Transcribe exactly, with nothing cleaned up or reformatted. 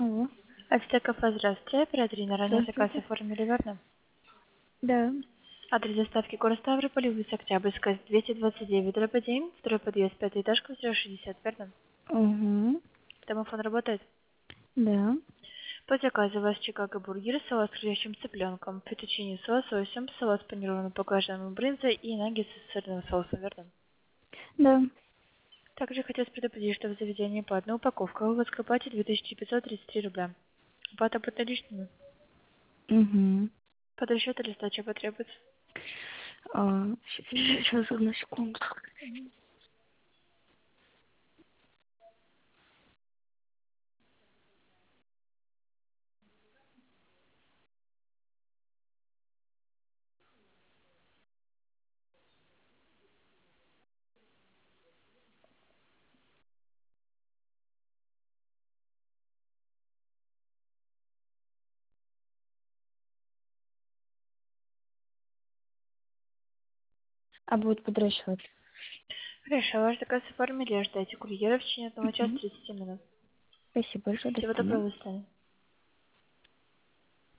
Алло, Ацтекафе, здравствуйте. Оператор на ранее заказ здравствуйте. оформили, верно? Да. Адрес доставки город Ставрополь, улица Октябрьская, двести двадцать девять, дробь один, второй подъезд, пятый этаж, квартира шестьдесят, верно? Угу. Домофон работает. Да. По заказу у вас Чикаго бургер, салат с крыльящим цыпленком, фетучини с лососем, салат с панированным баклажаном брынзой и наггетсы с сырным соусом, верно? Да. Также хотелось предупредить, что в заведении по одной упаковке вы платите две тысячи пятьсот тридцать три рубля. Оплата будет наличными. Угу. Под расчет или сдача потребуется? А, сейчас, одну секунду. А будет под расчет. Хорошо, ваш заказ оформили, ждайте курьера в течение одного часа Угу. тридцати минут. Спасибо большое, до Всего свидания. доброго, до свидания.